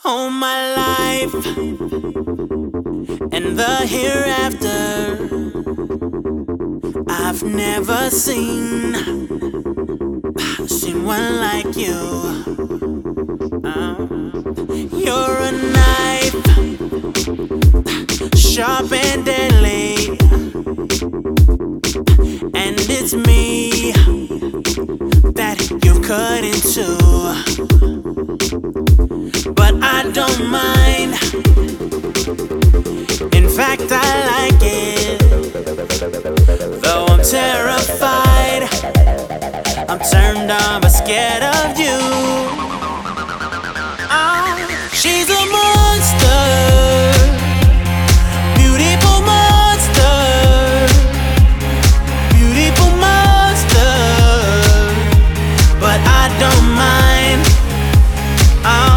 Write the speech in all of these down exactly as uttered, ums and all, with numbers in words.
All my life and the hereafter, I've never seen seen one like you. Uh, you're a knife, sharp and deadly, and it's me that you cut into. But I don't mind. In fact, I like it. Though I'm terrified, I'm turned on but scared of you. Oh, she's a monster, beautiful monster, beautiful monster. But I don't mind. Oh.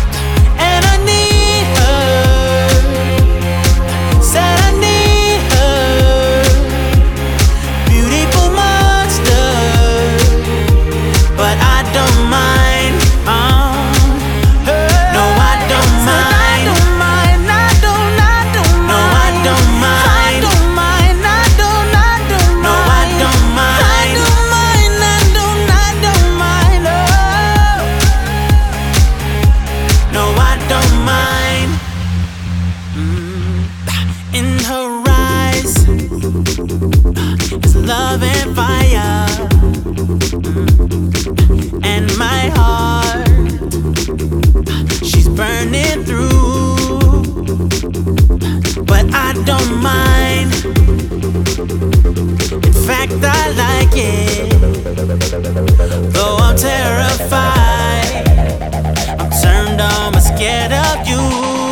In her eyes is love and fire, and my heart, she's burning through. But I don't mind. In fact, I like it. Though I'm terrified, I'm turned on but scared of you.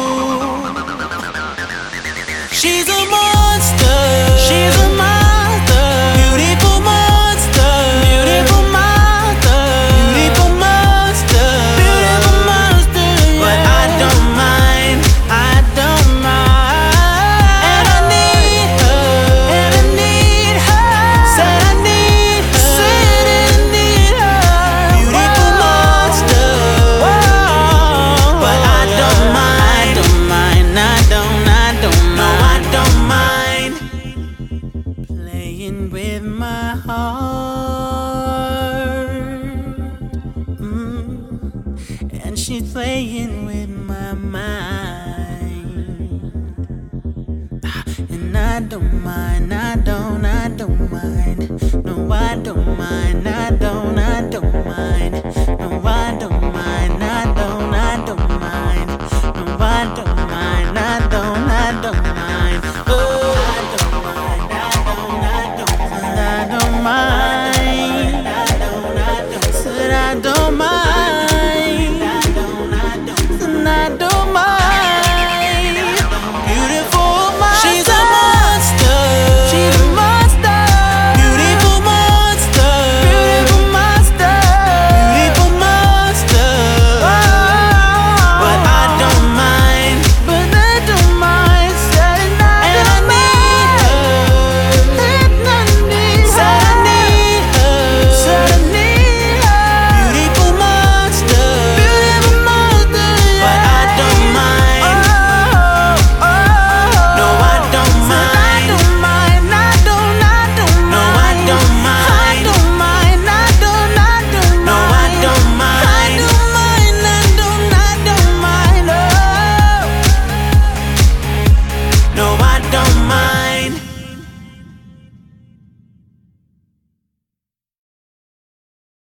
She's a monster. She's a monster. Beautiful monster. Beautiful monster. Beautiful monster. Beautiful monster. But I don't mind. I don't mind. And I need her. And I need her. Said I need her. Said I need her. Beautiful monster. Whoa. But I don't mind. I don't mind. I don't. I don't mind. Playing with my heart, mm. and she's playing with my mind. And I don't mind, I don't, I don't mind. No, I don't mind, I don't, I don't mind. No, I don't mind, I don't.